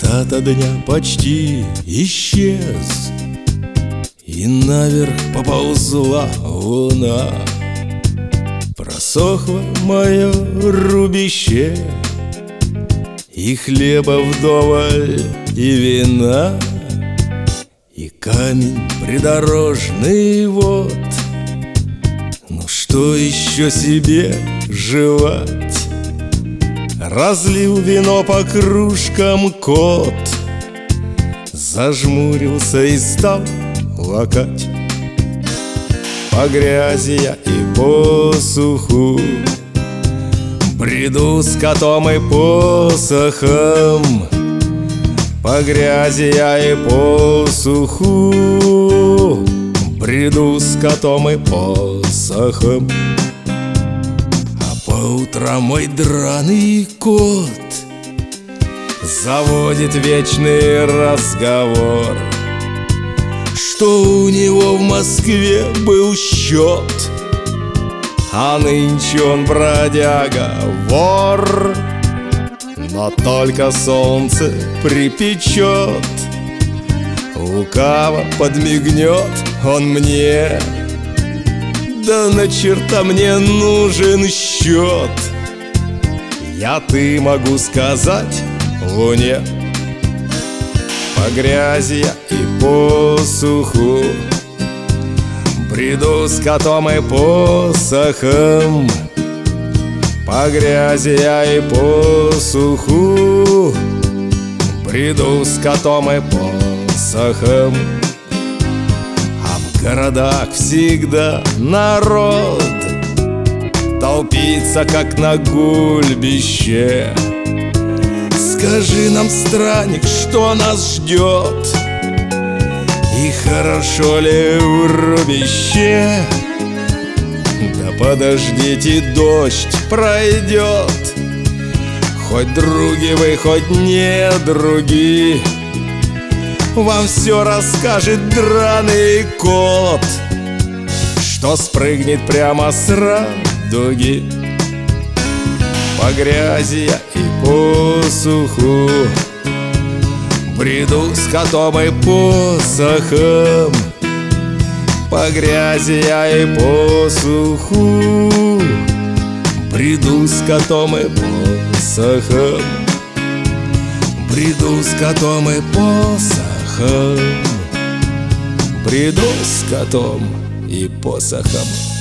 Заката дня почти исчез, и наверх поползла луна. Просохло мое рубище, и хлеба вдоволь, и вина, и камень придорожный вот. Ну что еще себе желать? Разлил вино по кружкам кот, зажмурился и стал лакать. По грязи я и по суху бреду с котом и посохом. По грязи я и по суху бреду с котом и посохом. По утрам мой драный кот заводит вечный разговор, что у него в Москве был счет, а нынче он бродяга, вор. Но только солнце припечет, лукаво подмигнет он мне. Да на черта мне нужен счет, я ты могу сказать луне. По грязи я и по суху бреду с котом и посохом. По грязи я и по суху бреду с котом и посохом. В городах всегда народ толпится, как на гульбище. Скажи нам, странник, что нас ждет, и хорошо ли в рубище? Да подождите, дождь пройдет, хоть други вы, хоть не други. Вам все расскажет драный кот, что спрыгнет прямо с радуги. По грязи я и по суху бреду с котом и посохом. По грязи я и по суху бреду с котом и посохом. Бреду с котом и посохом. Бреду с котом и посохом.